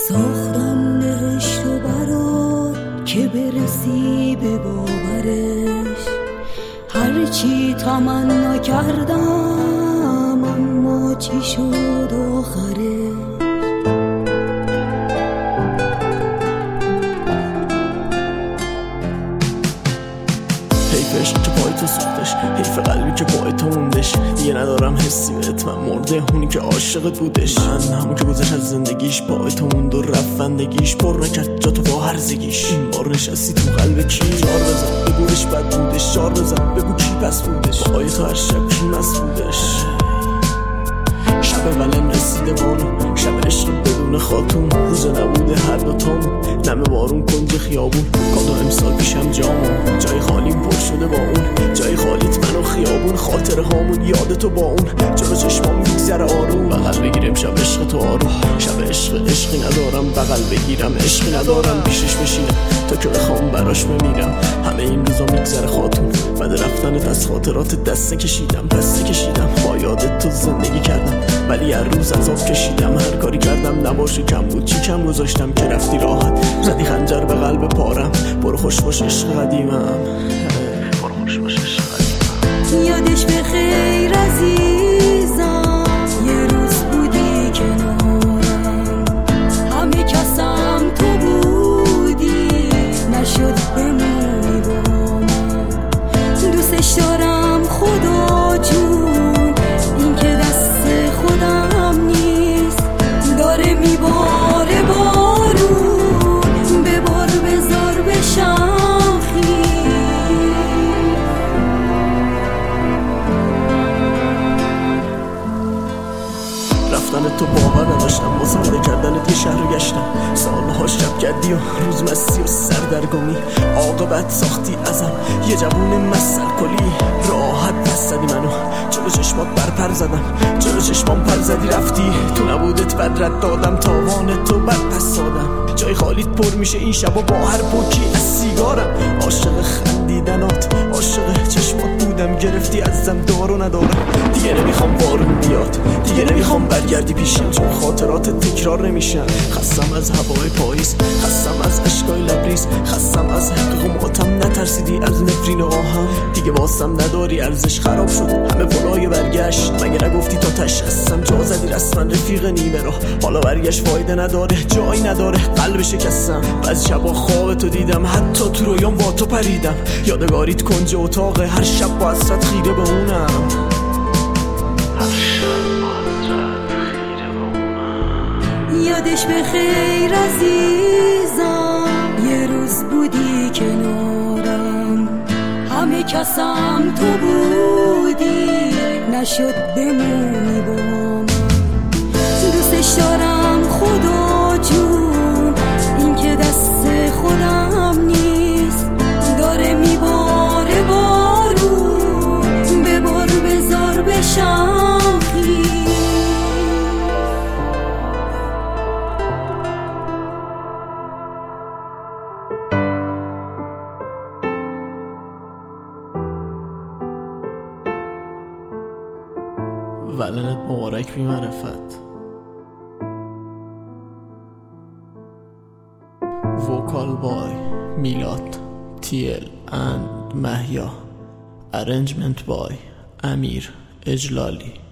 ساختم بهشت و برات که برسی به باورش، هرچی تمنا کردم اما چی شد آخرش. حیفش که پای تو سوختش، حیف قلبی که پای تو موندش. دیگه ندارم حسی بهت، من مرده اونی که عاشقت بودش. من همون که گذشت از زندگیش پای تو موند و رفتندگیش پر نکرد جا تو با هرزگیش. این بار نشستی تو قلب کی؟ جار بزن بگوش بد بودش، جار بزن بگو کی پس بودش. پای تو هر شب کی مسئولش؟ شب ولن رسیده بانو، شب عشق بدون خاتون، روز نبوده هر دوتامون، نمه بارون کنج خیابون. کادو امسال پیشم جامون، جای خالیم پر شده با اون، جای خالیت من و خیابون. خاطره هامون یادتو با اون، جلو چشمام میگذره آروم. بغل بگیرم شب عشق تو آروم، شب عشقی ندارم. بغل بگیرم عشقی ندارم، پیشش بشینم تا که بخوام براش بمیرم. همه این روزا میگذره خاتون، بعد رفتنت از خاطرات دسته کشیدم. با یادت تو زندگی کردم، ولی هر روز عذاب کشیدم. هر کاری کردم نباشه کم بود، چی کم گذاشتم که رفتی راحت. زدی خنجر به قلب پارم، برو خوش باش عشق قدیمم، برو خوش باش عشق قدیمم. یادش به خیر عزیزم، یه روز بودی کنارم، همه کسم تو بودی، نشد بمونی با من. دوستش دارم خدا جون، این که دست خودم نیست، داره میباره بارون، ببار بذار بشم خیز. رفتن تو باور نداشتم، واسه پیدا کردنت یه شهر گشتم. سالها شب کردی و روز مستی و سردرگمی، عاقبت ساختی ازم یه جوون مسل کلی. راحت پس زدی منو، جلو چشمات برپر زدم، جلو چشمام پر زدی رفتی. تو نبودت بد رد دادم، تاوان تو بد پس دادم. جای خالیت پر میشه این شبا با هر پوکی از سیگارم. عاشق خندیدنات، عاشق چشمات بودم، گرفتی ازم دارو ندارم. دیگه نمیخوام بارون بیاد، دیگه نمیخوام برگردی پیشم، چون خاطرات تکرار نمیشن. خستم از هوای پاییز، خستم از عشقای لبریز، خستم از حق و ماتم. نترسیدی از نفرین آهم، دیگه واسم نداری ارزش. خراب شد همه پلای برگشت، مگه نگفتی تا تش هستم. جا زدی رسما رفیق نیمه راه، حالا برگشت فایده نداره، جایی نداره. قلب شکستم، بعضی شبا خواب تو دیدم، حتی تو رویام با تو پریدم. یادگاریت کنج اتاقه، هر شب با حسرت خیره به اونم. یادش به خیر عزیزم، یه روز بودی کنارم، همه کسم تو بودی، نشد بمونی با من. دوستش دارم خدا جون، این که دست خودم نیست، داره میباره بارون، ببار بذار بشم خیز. ولنت مبارک بی معرفت. وکال بای میلاد TL and مهیا. Arrangement by امیر اجلالی.